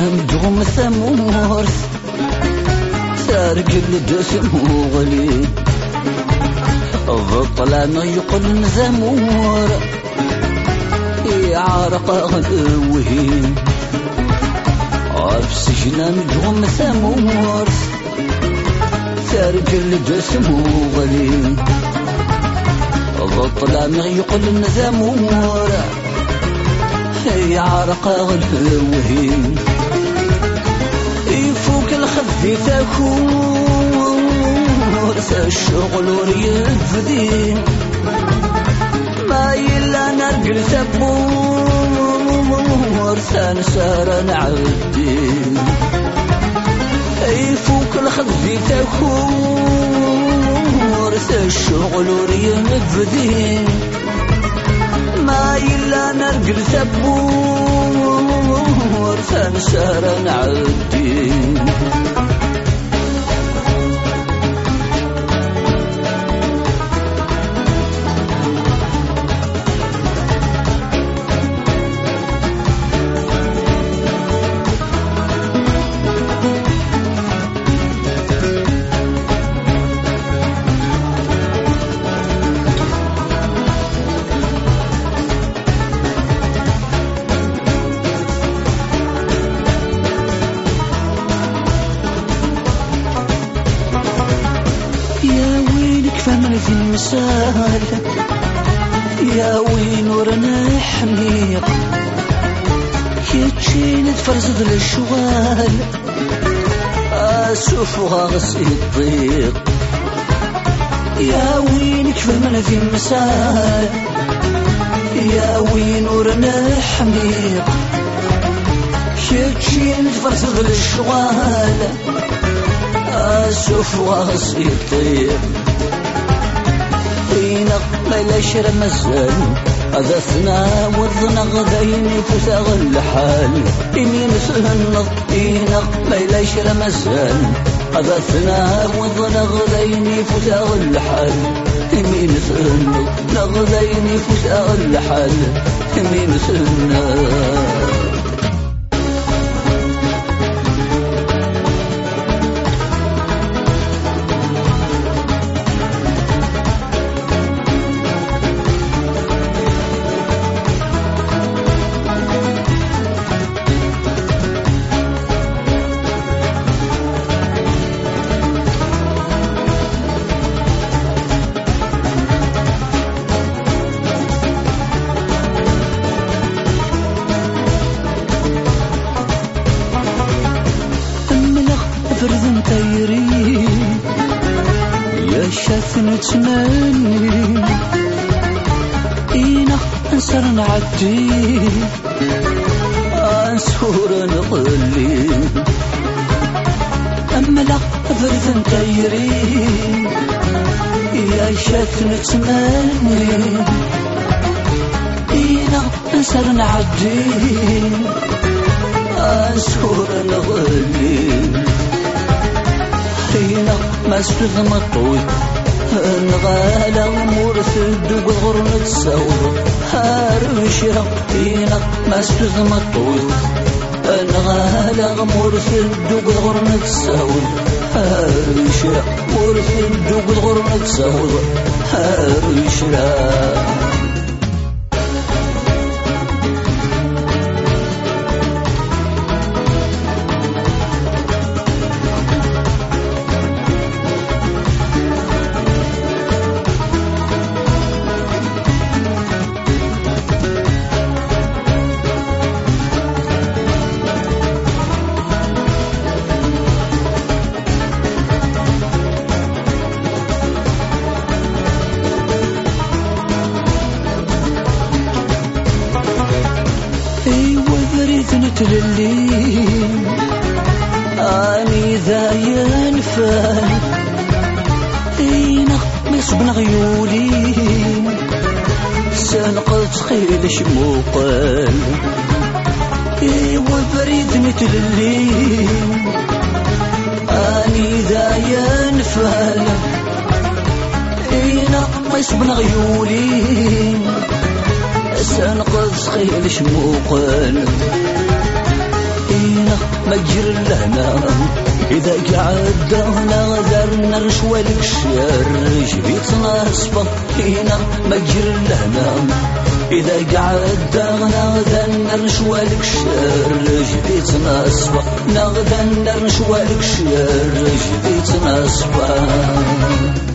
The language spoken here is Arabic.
نجوم ثمورث سارق الجسم غلي الظلام يقل نزمور يعرق غلوهين عفسجنا نجوم ثمورث سارق الجسم غلي الظلام يقل نزمور يعرق غلوهين يفوق الخذي تكون الشغل وريفدين ما يلا نرقل ثبور سنسار نعدين يفوق الخذي تكون الشغل وريفدين ما يلا نرقل ثبور سنسار نعدين فمن في المسال يا وين ورنا حميق يتشين تفرزد للشوال اسوف وغاصي الضيق يا وينك فمن في المسال يا وين ورنا حميق يتشين تفرزد للشوال اسوف وغاصي الضيق فينا بلاش رمزان أذثنا وضنا غدين فساغ الحال إني نسهنض فينا بلاش رمزان أذثنا وضنا غدين فساغ الحال إني نسهنض نغدين فساغ الحال إني نسهنض فرد طيري يا شاف نتمني إينا نسر نعدي أنسور نقلي أما لا فرد طيري يا شاف نتمني إينا نسر نعدي أنسور نقلي فينا ما سفذ مطوي نغالا مورث الدوق غرن تساور هارشرا فينا ما سفذ مطوي نغالا مورث الدوق غرن تساور هارشرا مورث الدوق غرن تساور هارشرا نتللي اني ذا ينفال اينا مصبن غيولي سنقض خيل شموقال ايوا بريد نتللي اني ذا ينفال اينا مصبن غيولي سنقض خيل شموقال إينا هنا ما تجر لهنا إذا قعدنا دارنا نشوالك الشر جبيتنا صبا هنا ما تجر لهنا إذا قعدنا دارنا نشوالك الشر جبيتنا صبا نغدا نشوالك الشر جبيتنا صبا